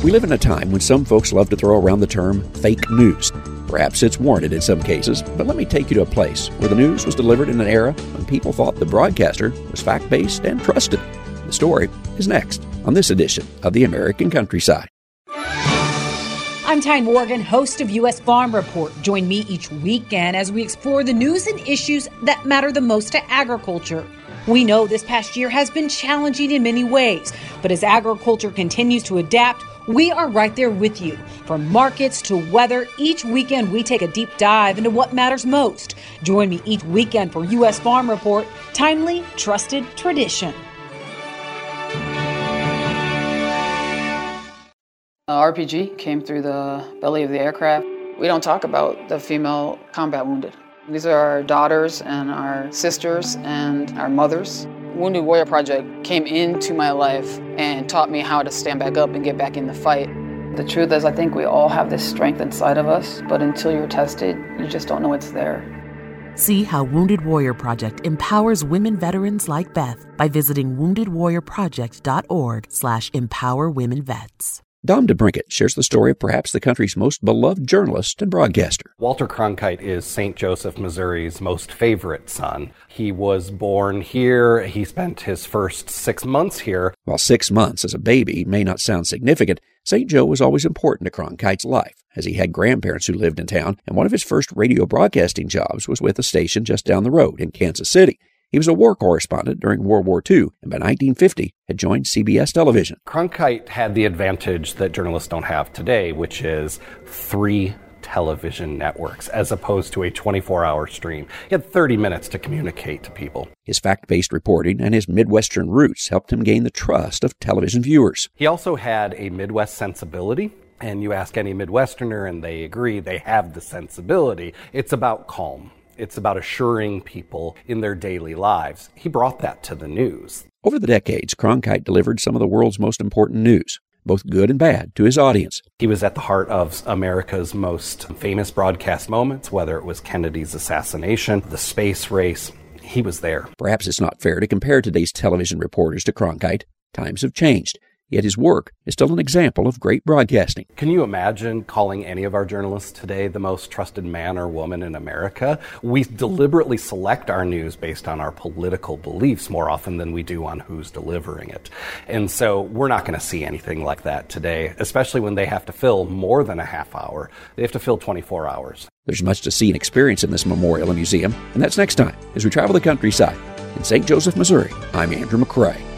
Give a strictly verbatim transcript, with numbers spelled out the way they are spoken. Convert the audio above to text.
We live in a time when some folks love to throw around the term fake news. Perhaps it's warranted in some cases, but let me take you to a place where the news was delivered in an era when people thought the broadcaster was fact-based and trusted. The story is next on this edition of The American Countryside. I'm Ty Morgan, host of U S Farm Report. Join me each weekend as we explore the news and issues that matter the most to agriculture. We know this past year has been challenging in many ways, but as agriculture continues to adapt, we are right there with you. From markets to weather, each weekend we take a deep dive into what matters most. Join me each weekend for U S Farm Report, timely, trusted tradition. R P G came through the belly of the aircraft. We don't talk about the female combat wounded. These are our daughters and our sisters and our mothers. Wounded Warrior Project came into my life and taught me how to stand back up and get back in the fight. The truth is, I think we all have this strength inside of us, but until you're tested, you just don't know it's there. See how Wounded Warrior Project empowers women veterans like Beth by visiting wounded warrior project dot org slash empower women vets. Dom DeBrincat shares the story of perhaps the country's most beloved journalist and broadcaster. Walter Cronkite is Saint Joseph, Missouri's most favorite son. He was born here. He spent his first six months here. While six months as a baby may not sound significant, Saint Joe was always important to Cronkite's life, as he had grandparents who lived in town, and one of his first radio broadcasting jobs was with a station just down the road in Kansas City. He was a war correspondent during World War Two, and by nineteen fifty had joined C B S television. Cronkite had the advantage that journalists don't have today, which is three television networks, as opposed to a twenty-four hour stream. He had thirty minutes to communicate to people. His fact-based reporting and his Midwestern roots helped him gain the trust of television viewers. He also had a Midwest sensibility. And you ask any Midwesterner, and they agree they have the sensibility. It's about calm. It's about assuring people in their daily lives. He brought that to the news. Over the decades, Cronkite delivered some of the world's most important news, both good and bad, to his audience. He was at the heart of America's most famous broadcast moments, whether it was Kennedy's assassination, the space race. He was there. Perhaps it's not fair to compare today's television reporters to Cronkite. Times have changed. Yet his work is still an example of great broadcasting. Can you imagine calling any of our journalists today the most trusted man or woman in America? We deliberately select our news based on our political beliefs more often than we do on who's delivering it. And so we're not going to see anything like that today, especially when they have to fill more than a half hour. They have to fill twenty-four hours. There's much to see and experience in this memorial and museum, and that's next time as we travel the countryside. In Saint Joseph, Missouri, I'm Andrew McCrae.